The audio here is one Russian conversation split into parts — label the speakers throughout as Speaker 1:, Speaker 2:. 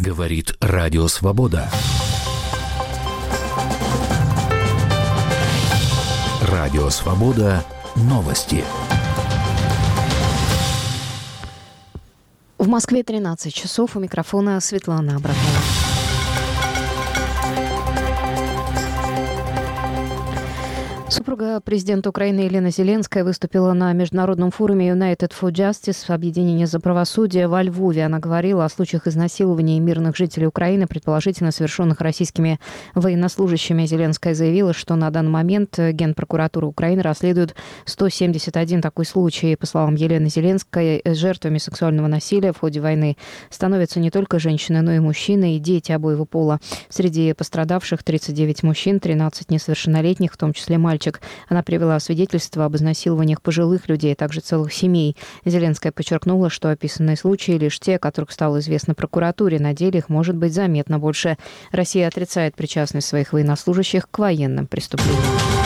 Speaker 1: Говорит Радио Свобода. Радио Свобода. Новости.
Speaker 2: В Москве 13 часов. У микрофона Светлана Абрахова. Супруга президента Украины Елена Зеленская выступила на международном форуме United for Justice, объединение за правосудие, во Львове. Она говорила о случаях изнасилования мирных жителей Украины, предположительно совершенных российскими военнослужащими. Зеленская заявила, что на данный момент Генпрокуратура Украины расследует 171 такой случай. По словам Елены Зеленской, жертвами сексуального насилия в ходе войны становятся не только женщины, но и мужчины, и дети обоего пола. Среди пострадавших 39 мужчин, 13 несовершеннолетних, в том числе мальчик. Она привела свидетельства об изнасилованиях пожилых людей, а также целых семей. Зеленская подчеркнула, что описанные случаи лишь те, о которых стало известно прокуратуре. На деле их может быть заметно больше. Россия отрицает причастность своих военнослужащих к военным преступлениям.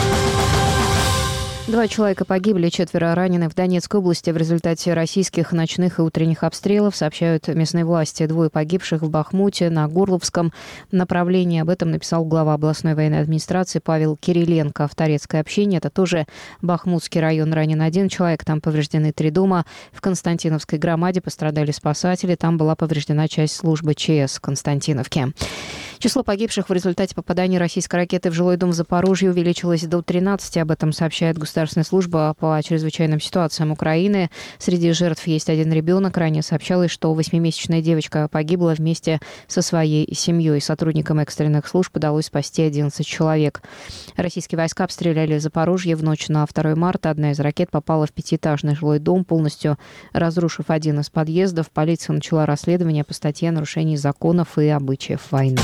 Speaker 2: 2 человека погибли, 4 ранены в Донецкой области в результате российских ночных и утренних обстрелов, сообщают местные власти. 2 погибших в Бахмуте на Горловском направлении. Об этом написал глава областной военной администрации Павел Кириленко. В Торецкое общение, это тоже Бахмутский район, ранен 1 человек, там повреждены 3 дома. В Константиновской громаде пострадали спасатели, там была повреждена часть службы ЧС в Константиновке. Число погибших в результате попадания российской ракеты в жилой дом в Запорожье увеличилось до 13. Об этом сообщает Государственная служба по чрезвычайным ситуациям Украины. Среди жертв есть 1 ребенок. Ранее сообщалось, что 8-месячная девочка погибла вместе со своей семьей. Сотрудникам экстренных служб удалось спасти 11 человек. Российские войска обстреляли Запорожье в ночь на 2 марта. Одна из ракет попала в 5-этажный жилой дом, полностью разрушив 1 из подъездов. Полиция начала расследование по статье о нарушении законов и обычаев войны.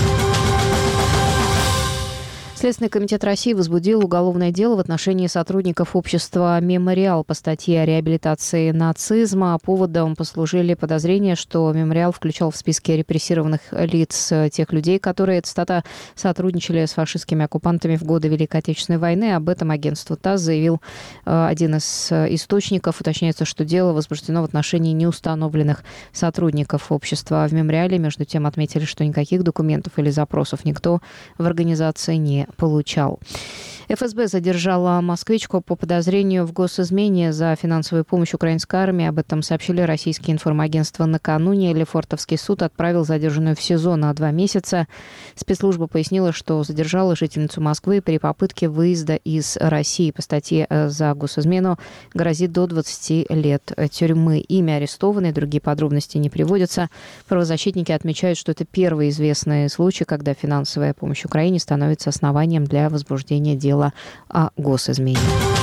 Speaker 2: Следственный комитет России возбудил уголовное дело в отношении сотрудников общества «Мемориал» по статье о реабилитации нацизма. Поводом послужили подозрения, что «Мемориал» включал в списке репрессированных лиц тех людей, которые, цитата, сотрудничали с фашистскими оккупантами в годы Великой Отечественной войны. Об этом агентству ТАСС заявил один из источников. Уточняется, что дело возбуждено в отношении неустановленных сотрудников общества в «Мемориале». Между тем отметили, что никаких документов или запросов никто в организации не получал. ФСБ задержала москвичку по подозрению в госизмене за финансовую помощь украинской армии. Об этом сообщили российские информагентства накануне. Лефортовский суд отправил задержанную в СИЗО на 2 месяца. Спецслужба пояснила, что задержала жительницу Москвы при попытке выезда из России. По статье за госизмену грозит до 20 лет тюрьмы. Имя арестованной, другие подробности не приводятся. Правозащитники отмечают, что это первый известный случай, когда финансовая помощь Украине становится основанием для возбуждения дела о госизмене.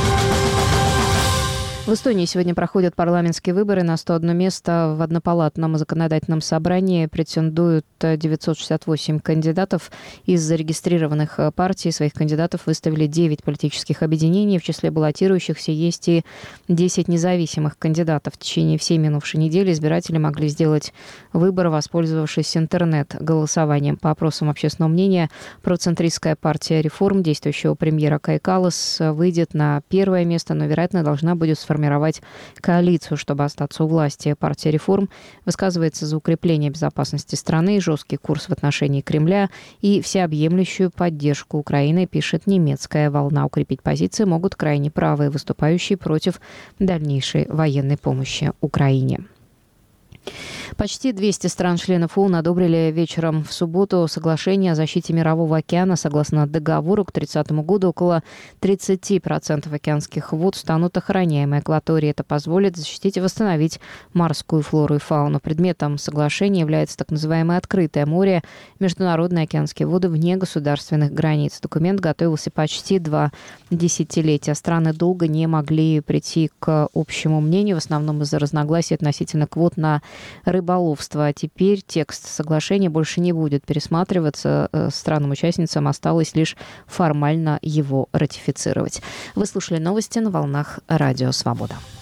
Speaker 2: В Эстонии сегодня проходят парламентские выборы. На 101 место в однопалатном законодательном собрании претендуют 968 кандидатов. Из зарегистрированных партий своих кандидатов выставили 9 политических объединений. В числе баллотирующихся есть и 10 независимых кандидатов. В течение всей минувшей недели избиратели могли сделать выбор, воспользовавшись интернет-голосованием. По опросам общественного мнения, процентристская партия «Реформ» действующего премьера Кая Калласа выйдет на 1 место, но, вероятно, должна будет сформировать коалицию, чтобы остаться у власти. Партия «Реформ» высказывается за укрепление безопасности страны, жесткий курс в отношении Кремля и всеобъемлющую поддержку Украины, пишет немецкая «Волна». Укрепить позиции могут крайне правые, выступающие против дальнейшей военной помощи Украине. Почти 200 стран-членов ООН одобрили вечером в субботу соглашение о защите Мирового океана. Согласно договору, к 30 году около 30% океанских вод станут охраняемой акваторией. Это позволит защитить и восстановить морскую флору и фауну. Предметом соглашения является так называемое открытое море, международные океанские воды вне государственных границ. Документ готовился почти 2 десятилетия. Страны долго не могли прийти к общему мнению, в основном из-за разногласий относительно квот на рыболовства. А теперь текст соглашения больше не будет пересматриваться. Странам-участницам осталось лишь формально его ратифицировать. Вы слушали новости на волнах Радио Свобода.